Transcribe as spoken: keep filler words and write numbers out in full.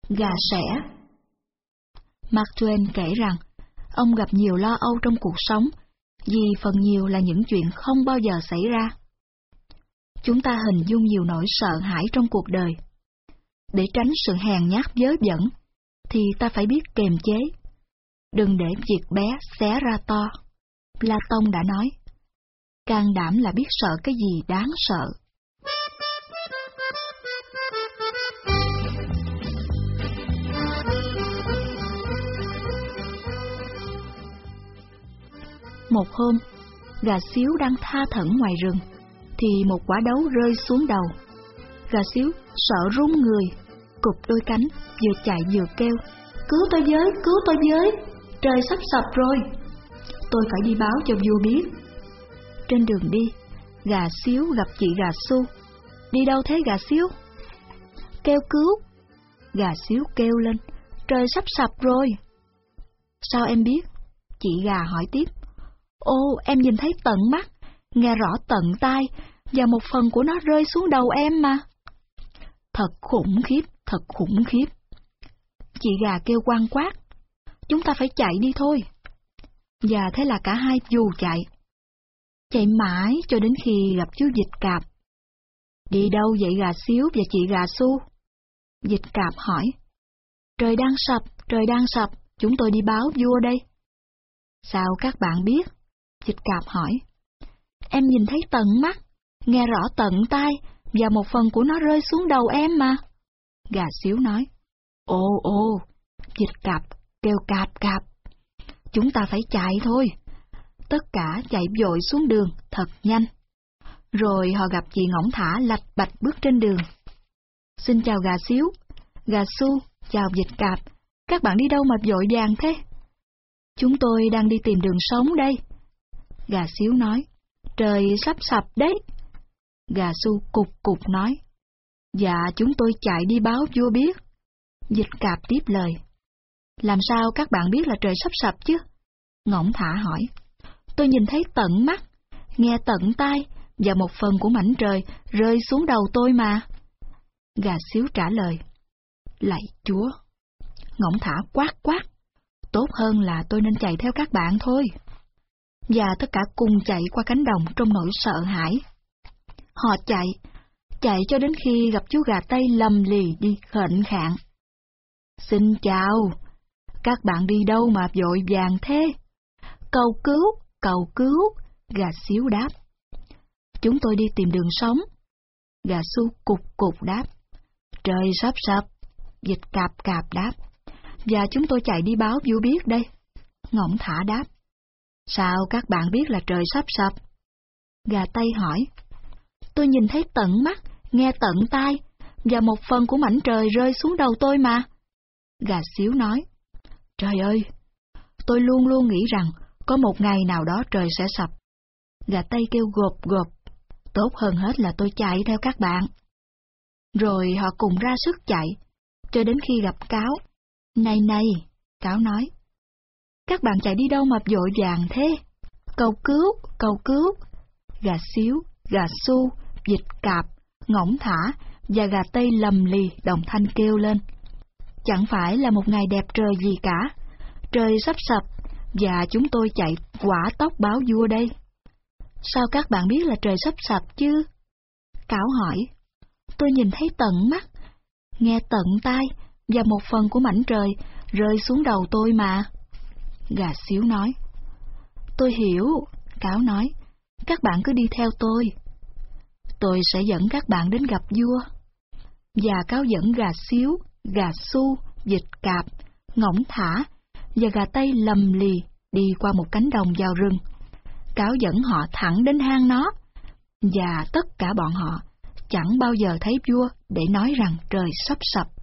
Gà sẻ. Mark Twain kể rằng, ông gặp nhiều lo âu trong cuộc sống, vì phần nhiều là những chuyện không bao giờ xảy ra. Chúng ta hình dung nhiều nỗi sợ hãi trong cuộc đời. Để tránh sự hèn nhát vớ vẩn, thì ta phải biết kềm chế. Đừng để việc bé xé ra to. Platon đã nói, can đảm là biết sợ cái gì đáng sợ. Một hôm, gà xíu đang tha thẩn ngoài rừng, thì một quả đấu rơi xuống đầu. Gà xíu sợ run người, cụp đôi cánh, vừa chạy vừa kêu, cứu tôi với, cứu tôi với, trời sắp sập rồi, tôi phải đi báo cho vua biết. Trên đường đi, gà xíu gặp chị gà Su. Đi đâu thế gà xíu? Kêu cứu. Gà xíu kêu lên, trời sắp sập rồi. Sao em biết? Chị gà hỏi tiếp. Ô, em nhìn thấy tận mắt, nghe rõ tận tai, và một phần của nó rơi xuống đầu em mà. Thật khủng khiếp, thật khủng khiếp. Chị gà kêu quang quát, chúng ta phải chạy đi thôi. Và thế là cả hai dù chạy. Chạy mãi cho đến khi gặp chú Vịt Cạp. Đi đâu vậy gà xíu và chị gà Su? Vịt Cạp hỏi. Trời đang sập, trời đang sập, chúng tôi đi báo vua đây. Sao các bạn biết? Vịt Cạp hỏi. Em nhìn thấy tận mắt, nghe rõ tận tai, và một phần của nó rơi xuống đầu em mà. Gà xíu nói. Ồ ồ, Vịt Cạp kêu cạp cạp. Chúng ta phải chạy thôi. Tất cả chạy vội xuống đường, thật nhanh. Rồi họ gặp chị Ngỗng Thả lạch bạch bước trên đường. Xin chào gà xíu, gà Su, chào Vịt Cạp. Các bạn đi đâu mà vội vàng thế? Chúng tôi đang đi tìm đường sống đây. Gà xíu nói. Trời sắp sập đấy. Gà Su cục cục nói. Dạ, chúng tôi chạy đi báo vua biết. Vịt Cạp tiếp lời. Làm sao các bạn biết là trời sắp sập chứ? Ngỗng Thả hỏi. Tôi nhìn thấy tận mắt, nghe tận tai, và một phần của mảnh trời rơi xuống đầu tôi mà. Gà xíu trả lời. Lạy Chúa. Ngỗng Thả quát quát. Tốt hơn là tôi nên chạy theo các bạn thôi. Và tất cả cùng chạy qua cánh đồng trong nỗi sợ hãi. Họ chạy, chạy cho đến khi gặp chú gà Tây lầm lì đi khệnh khạng. Xin chào, các bạn đi đâu mà vội vàng thế? Cầu cứu, cầu cứu, gà xíu đáp. Chúng tôi đi tìm đường sống. Gà Su cục cục đáp. Trời sắp sập, Vịt Cạp cạp đáp. Và chúng tôi chạy đi báo vua biết đây. Ngỗng Thả đáp. Sao các bạn biết là trời sắp sập? Gà Tây hỏi. Tôi nhìn thấy tận mắt, nghe tận tai, và một phần của mảnh trời rơi xuống đầu tôi mà. Gà xíu nói. Trời ơi, tôi luôn luôn nghĩ rằng có một ngày nào đó trời sẽ sập. Gà Tây kêu gộp gộp. Tốt hơn hết là tôi chạy theo các bạn. Rồi họ cùng ra sức chạy, cho đến khi gặp cáo. Này này, cáo nói. Các bạn chạy đi đâu mà vội vàng thế? Cầu cứu, cầu cứu. Gà xíu, gà Su, Vịt Cạp, Ngỗng Thả và gà Tây lầm lì đồng thanh kêu lên. Chẳng phải là một ngày đẹp trời gì cả. Trời sắp sập, và chúng tôi chạy quả tốc báo vua đây. Sao các bạn biết là trời sắp sập chứ? Cáo hỏi. Tôi nhìn thấy tận mắt, nghe tận tai, và một phần của mảnh trời rơi xuống đầu tôi mà. Gà xíu nói. Tôi hiểu, cáo nói. Các bạn cứ đi theo tôi. Tôi sẽ dẫn các bạn đến gặp vua. Và cáo dẫn gà xíu, gà Su, Vịt Cạp, Ngỗng Thả và gà Tây lầm lì đi qua một cánh đồng vào rừng. Cáo dẫn họ thẳng đến hang nó, và tất cả bọn họ chẳng bao giờ thấy vua để nói rằng trời sắp sập.